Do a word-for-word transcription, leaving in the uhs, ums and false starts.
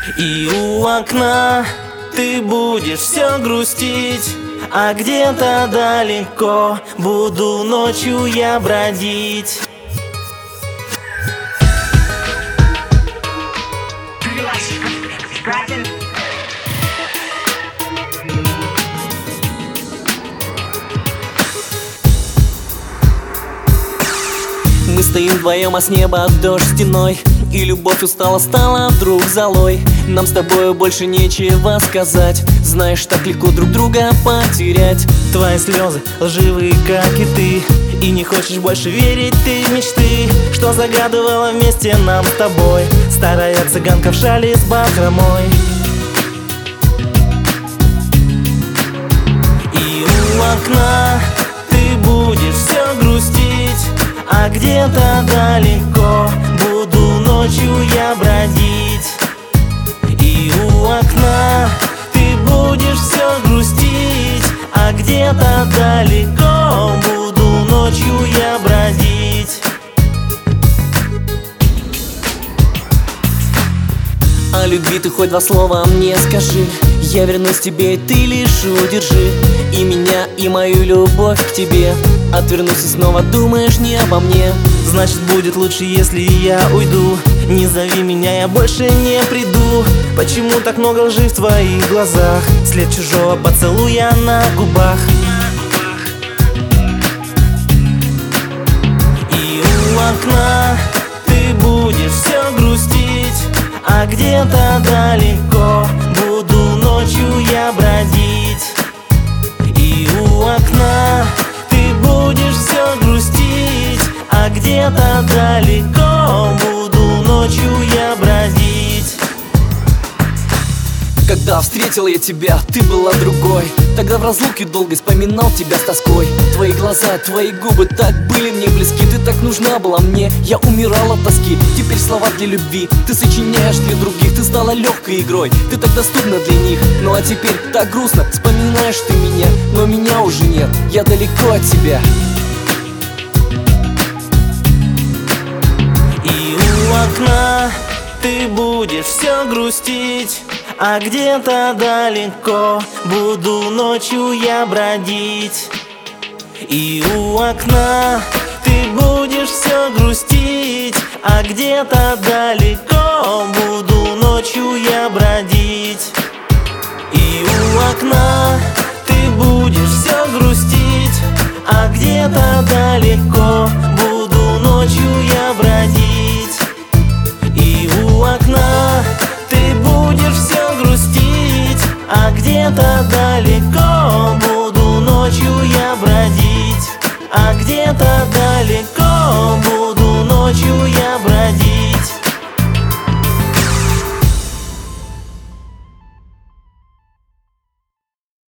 И у окна ты будешь все грустить, а где-то далеко буду ночью я бродить. Мы стоим вдвоем, а с неба дождь стеной, и любовь устала, стала вдруг золой. Нам с тобою больше нечего сказать, знаешь, так легко друг друга потерять. Твои слезы лживые, как и ты, и не хочешь больше верить ты в мечты, что загадывала вместе нам с тобой старая цыганка в шали с бахромой. И у окна ты будешь все грустить, а где-то далеко буду ночью я бродить. И у окна ты будешь все грустить, а где-то далеко буду ночью я бродить. О любви ты хоть два слова мне скажи, я вернусь тебе, и ты лишь удержи и меня, и мою любовь к тебе. Отвернусь и снова думаешь не обо мне. Значит, будет лучше, если я уйду. Не зови меня, я больше не приду. Почему так много лжи в твоих глазах? След чужого поцелуя на губах. И у окна ты будешь все грустить, а где-то далеко буду ночью я бродить. И у окна ты будешь все грустить, а где-то далеко буду ночью я бродить. Когда встретил я тебя, ты была другой. Тогда в разлуке долго вспоминал тебя с тоской. Твои глаза, твои губы так были мне близки. Ты так нужна была мне, я умирал от тоски. Теперь слова для любви ты сочиняешь для других. Ты стала легкой игрой, ты так доступна для них. Ну а теперь так грустно, вспоминаешь ты меня, но меня уже нет, я далеко от тебя. И у окна ты будешь все грустить, а где-то далеко буду ночью я бродить. И у окна ты будешь все грустить, а где-то далеко буду ночью я бродить. И у окна ты будешь все грустить, а где-то далеко буду ночью я бродить. И у окна ты будешь все грустить, а где-то далеко буду ночью я бродить, а где-то